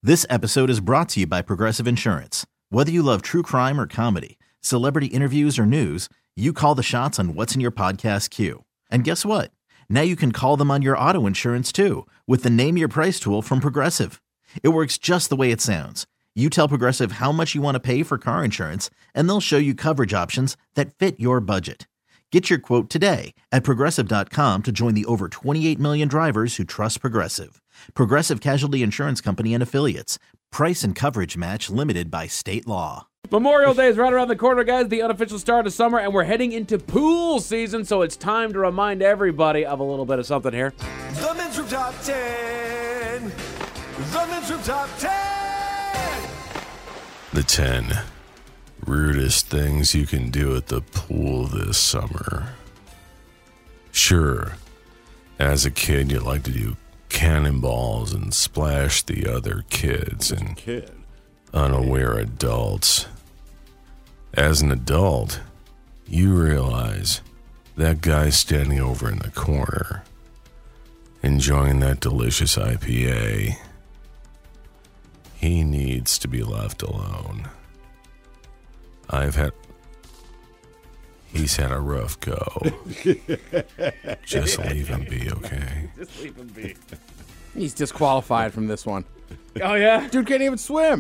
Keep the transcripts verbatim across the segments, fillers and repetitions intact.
This episode is brought to you by Progressive Insurance. Whether you love true crime or comedy, celebrity interviews or news, you call the shots on what's in your podcast queue. And guess what? Now you can call them on your auto insurance too with the Name Your Price tool from Progressive. It works just the way it sounds. You tell Progressive how much you want to pay for car insurance, and they'll show you coverage options that fit your budget. Get your quote today at Progressive dot com to join the over twenty-eight million drivers who trust Progressive. Progressive Casualty Insurance Company and Affiliates. Price and coverage match limited by state law. Memorial Day is right around the corner, guys, the unofficial start of summer, and we're heading into pool season, so it's time to remind everybody of a little bit of something here. The Men's Room Top ten. The Men's Room Top ten. The ten rudest things you can do at the pool this summer. Sure, as a kid, you like to do cannonballs and splash the other kids and Kid. unaware adults. As an adult, you realize that guy standing over in the corner, enjoying that delicious I P A, he needs to be left alone. I've had... He's had a rough go. Just leave him be, okay? Just leave him be. He's disqualified from this one. Oh, yeah? Dude can't even swim.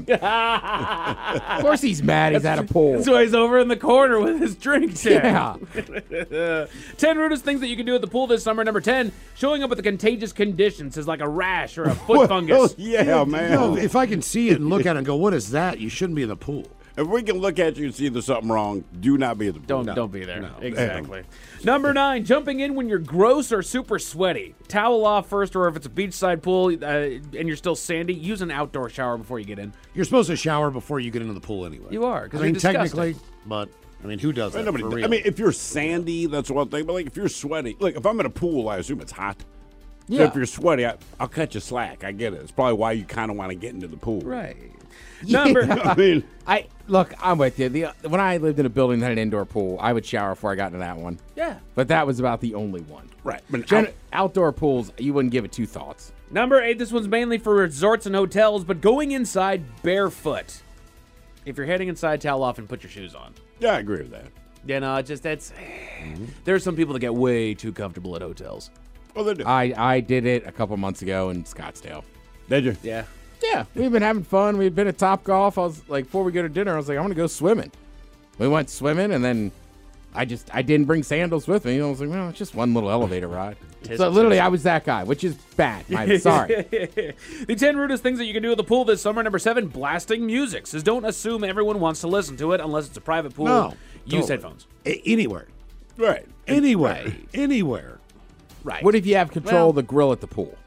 Of course he's mad he's at a pool. So he's over in the corner with his drinks. Yeah. ten rudest things that you can do at the pool this summer. Number ten, showing up with the contagious conditions is like a rash or a foot fungus. Yeah, man. You know, if I can see it and look at it and go, what is that? You shouldn't be in the pool. If we can look at you and see there's something wrong, do not be at the pool. Don't don't be there. No. Exactly. Number nine, jumping in when you're gross or super sweaty. Towel off first, or if it's a beachside pool uh, and you're still sandy, use an outdoor shower before you get in. You're supposed to shower before you get into the pool anyway. You are, because I mean, you're disgusting. technically, but I mean, who does that? Nobody, for real? I mean, if you're sandy, that's one thing. But like, if you're sweaty, like if I'm in a pool, I assume it's hot. So Yeah. if you're sweaty, I, I'll cut you slack. I get it. It's probably why you kind of want to get into the pool. Right. Number I mean, I look, I'm with you. The, when I lived in a building that had an indoor pool, I would shower before I got into that one. Yeah. But that was about the only one. right. But Gen- out- outdoor pools, you wouldn't give it two thoughts. Number eight, this one's mainly for resorts and hotels, but going inside barefoot. If you're heading inside, towel off and put your shoes on. yeah, I agree with that. You know, it just that's. There's some people that get way too comfortable at hotels. Well, they do. I, I did it a couple months ago in Scottsdale. Did you? Yeah. Yeah, we've been having fun. We'd been at Top Golf. I was like, before we go to dinner, I was like, I'm gonna go swimming. We went swimming, and then I just I didn't bring sandals with me. You know, I was like, well, it's just one little elevator ride. So literally, I was that guy, which is bad. I'm sorry. The ten rudest things that you can do at the pool this summer. Number seven, blasting music. Says don't assume everyone wants to listen to it unless it's a private pool. No, Use totally. headphones. A- anywhere, Right. anywhere, Right. anywhere. Right. What if you have control Well- of the grill at the pool?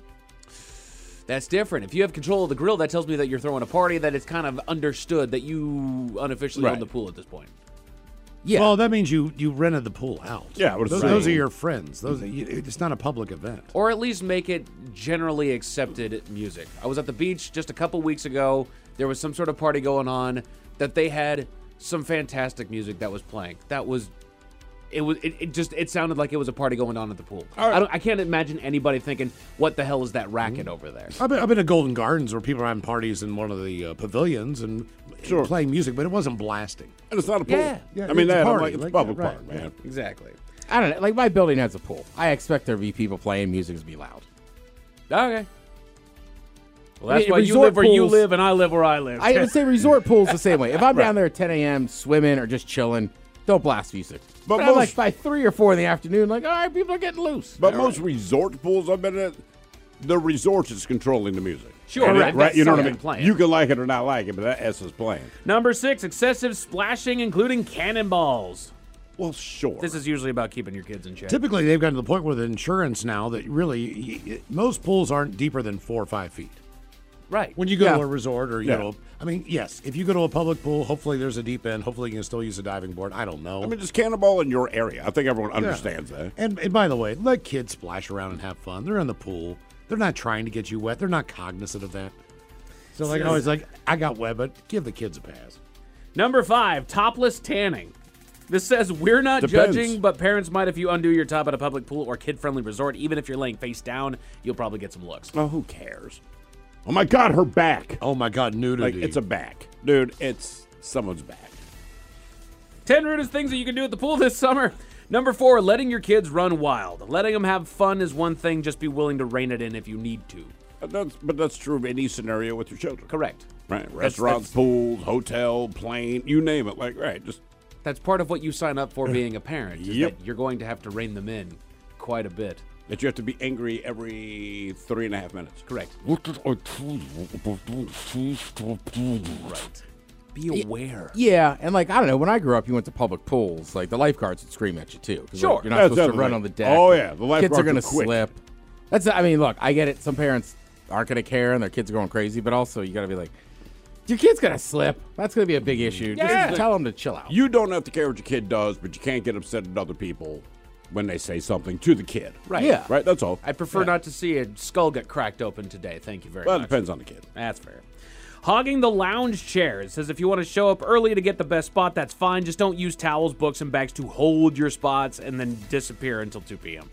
That's different. If you have control of the grill, that tells me that you're throwing a party, that it's kind of understood that you unofficially own Right. the pool at this point. Yeah. Well, that means you you rented the pool out. Yeah, I would've those, said- those are your friends. Those are, you, it's not a public event. Or at least make it generally accepted music. I was at the beach just a couple weeks ago. There was some sort of party going on that they had some fantastic music that was playing. That was, it was, it, it just, it sounded like it was a party going on at the pool. All right. I don't, I can't imagine anybody thinking, what the hell is that racket over there? I've been, I've been to Golden Gardens where people are having parties in one of the uh, pavilions and Sure. playing music, but it wasn't blasting. And it's not a pool. Yeah. Yeah, I mean, it's a that, I'm party, like, it's like a public that, right, park, man. Exactly. I don't know. Like, my building has a pool. I expect there to be people playing music to be loud. Okay. Well, I that's mean, why you resort live where you pools- live and I live where I live. I would say resort pools the same way. If I'm down there at ten a.m. swimming or just chilling, don't blast music. But But, I'm most- like by three or four in the afternoon, like, all right, people are getting loose. But All most right. resort pools I've been at, the resort is controlling the music. Sure, And it- right. right? You know what I Something mean? playing. You can like it or not like it, but that S is playing. Number six, excessive splashing, including cannonballs. Well, sure. This is usually about keeping your kids in check. Typically, they've gotten to the point with insurance now that really y- y- most pools aren't deeper than four or five feet. Right. When you go Yeah. to a resort or you Yeah. know, I mean, yes, if you go to a public pool, hopefully there's a deep end. Hopefully you can still use a diving board. I don't know. I mean, just cannonball in your area. I think everyone understands that. And, and by the way, let kids splash around and have fun. They're in the pool. They're not trying to get you wet. They're not cognizant of that. So like always, like I got wet, but give the kids a pass. Number five, topless tanning. This says we're not Depends. judging, but parents might if you undo your top at a public pool or kid-friendly resort. Even if you're laying face down, you'll probably get some looks. Well, who cares? Oh my God, her back. Oh my God, nudity. Like, it's a back. Dude, it's someone's back. ten rudest things that you can do at the pool this summer. Number four, letting your kids run wild. Letting them have fun is one thing. Just be willing to rein it in if you need to. But that's, but that's true of any scenario with your children. Correct. Right. Restaurants, that's, pools, hotel, plane, you name it. Like, right, just... That's part of what you sign up for being a parent. Is Yep. that you're going to have to rein them in quite a bit. That you have to be angry every three and a half minutes. Correct. Right. Be aware. Yeah, and like I don't know, when I grew up, you went to public pools. Like the lifeguards would scream at you too. 'Cause, Sure. like, you're not That's supposed to definitely- run on the deck. Oh, yeah, the kids lifeguards are gonna are quick. slip. That's. I mean, look, I get it. Some parents aren't gonna care, and their kids are going crazy. But also, you gotta be like, your kid's gonna slip. That's gonna be a big issue. Yeah. Just tell them to chill out. You don't have to care what your kid does, but you can't get upset at other people when they say something to the kid. Right. Yeah. Right? That's all. I prefer not to see a skull get cracked open today. Thank you very Well, it much. depends on the kid. That's fair. Hogging the lounge chairs. Says if you want to show up early to get the best spot, that's fine. Just don't use towels, books, and bags to hold your spots and then disappear until two p.m.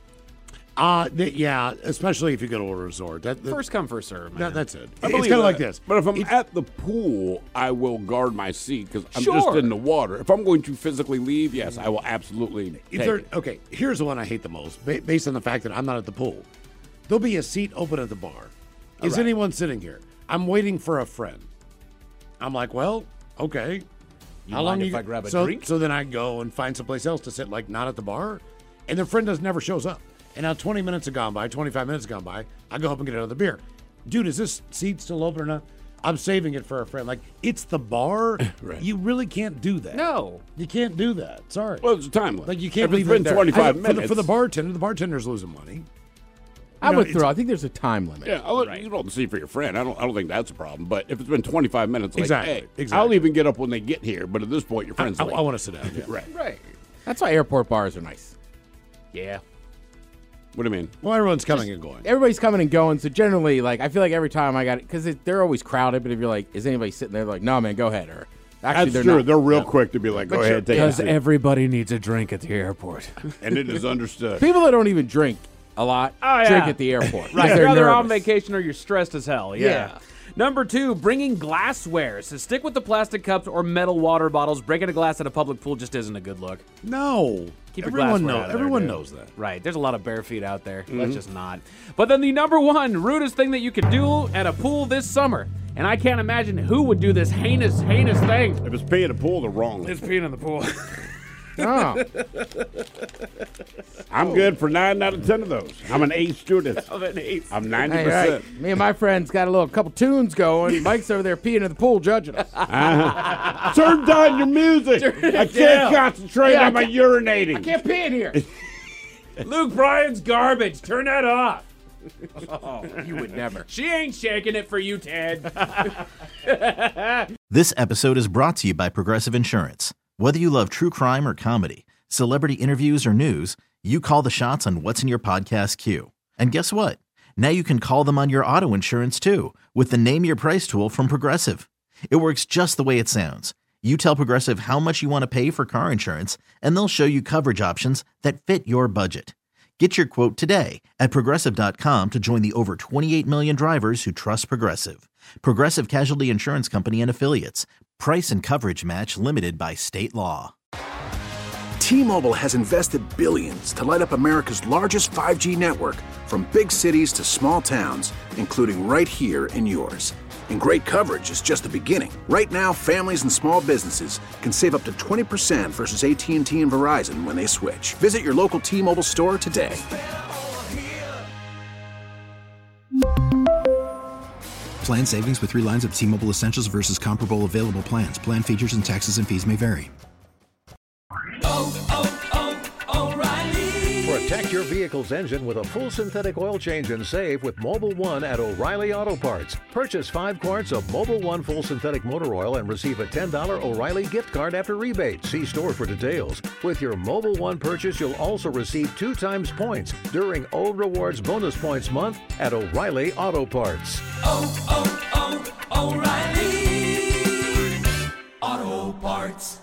Uh, th- yeah, especially if you go to a resort. That, that, First come, first serve, man. that- that's it. I It's believe kind of that. like this. But if I'm It's- at the pool, I will guard my seat because I'm just Sure. in the water. If I'm going to physically leave, yes, I will absolutely If take there- it. okay, here's the one I hate the most, ba- based on the fact that I'm not at the pool. There'll be a seat open at the bar. Is right. anyone sitting here? I'm waiting for a friend. I'm like, well, okay. You How mind long if you I grab a so, drink? So then I go and find someplace else to sit, like not at the bar, and their friend does never shows up. And now twenty minutes have gone by, twenty-five minutes have gone by. I go up and get another beer. Dude, is this seat still open or not? I'm saving it for a friend. Like, it's the bar. Right. You really can't do that. No. You can't do that. Sorry. Well, it's a time limit. Like, you can't if it's leave it been there. twenty-five I- minutes. For the, for the bartender, the bartender's losing money. I know, would it's- throw. I think there's a time limit. Yeah, I'll, Right. you don't see for your friend. I don't. I don't think that's a problem. But if it's been twenty-five minutes, like, Exactly, hey, exactly. I'll even get up when they get here. But at this point, your friend's I, late. I want to sit down. Yeah. Right. Right. That's why airport bars are nice. Yeah. What do you mean? Well, everyone's coming and going. Everybody's coming and going, so generally, like I feel like every time I got it, because they're always crowded. But if you're like, is anybody sitting there? They're like, no, man, go ahead. Or actually, That's they're true. not. They're real quick to be like, go But ahead, you're- take a Because seat. everybody needs a drink at the airport. And it is understood. People that don't even drink a lot Oh, yeah. drink at the airport. 'cause Right. they're You're either nervous. on vacation or you're stressed as hell. Yeah. Yeah. Number two, bringing glassware. So stick with the plastic cups or metal water bottles. Breaking a glass at a public pool just isn't a good look. No. Keep your everyone glassware knows. out of there, Everyone dude. knows that. Right. There's a lot of bare feet out there. Let's just not. But then the number one rudest thing that you could do at a pool this summer, and I can't imagine who would do this heinous, heinous thing. If it's paying to pull, the wrong. It's peeing in the pool. Oh. I'm good for nine out of ten of those. I'm an A student. Of an ace. I'm ninety Hey, percent. right. Me and my friends got a little couple tunes going. Mike's over there peeing in the pool judging us. Turn down your music. I can't down. concentrate Yeah, I on my can't- urinating. Can't pee in here. Luke Bryan's garbage. Turn that off. You would never. She ain't shaking it for you, Ted. This episode is brought to you by Progressive Insurance. Whether you love true crime or comedy, celebrity interviews or news, you call the shots on what's in your podcast queue. And guess what? Now you can call them on your auto insurance too with the Name Your Price tool from Progressive. It works just the way it sounds. You tell Progressive how much you want to pay for car insurance, and they'll show you coverage options that fit your budget. Get your quote today at Progressive dot com to join the over twenty-eight million drivers who trust Progressive. Progressive Casualty Insurance Company and Affiliates. Price and coverage match limited by state law. T-Mobile has invested billions to light up America's largest five G network, from big cities to small towns, including right here in yours. And great coverage is just the beginning. Right now, families and small businesses can save up to twenty percent versus A T and T and Verizon when they switch. Visit your local T-Mobile store today. Plan savings with three lines of T-Mobile Essentials versus comparable available plans. Plan features and taxes and fees may vary. Protect your vehicle's engine with a full synthetic oil change and save with Mobil one at O'Reilly Auto Parts. Purchase five quarts of Mobil one full synthetic motor oil and receive a ten dollars O'Reilly gift card after rebate. See store for details. With your Mobil one purchase, you'll also receive two times points during O Rewards Bonus Points Month at O'Reilly Auto Parts. Oh, oh, oh, O'Reilly Auto Parts.